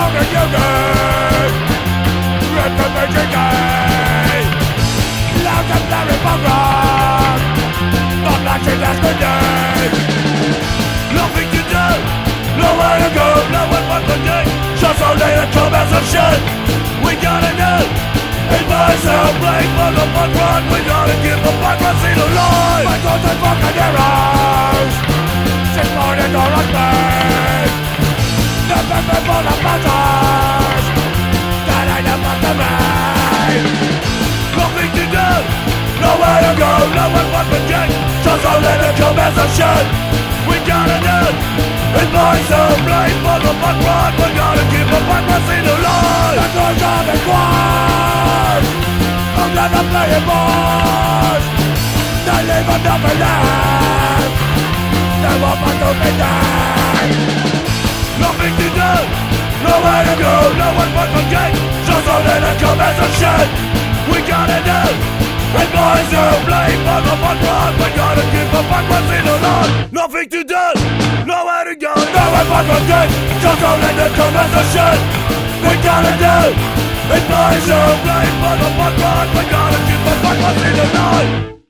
fucking union. Rip the major game. Loud and blurry program. Not matching that's the name. Nothing to do, nowhere to go, no one but the day. Just only the comments of shit. We gotta know. Advice our blame for the punk rock. We gotta give the punk rock scene a line. My thoughts and fucking heroes. Sit for the door of pain. The pepper for the buzzers. That ain't about the rain. Nothing to do, nowhere to go, no one but the day. Just only the comments of shit. We gotta know. Advice our blame for the punk rock. We gotta keep the punk rock scene alive. The doors are the quiet. I'm not a playing boss. They leave a nothing left. They want my to be dead. Nothing to do, nowhere to go, no one but the gate. Just only the comments of shit. We gotta know. Advice our blame for the punk rock. We gotta keep the punk rock scene alive. Nothing to do, nowhere to go, no one but the gate. Just only the comments of shit. We gotta know. Advice our blame for the punk rock. We gotta keep the punk rock scene alive.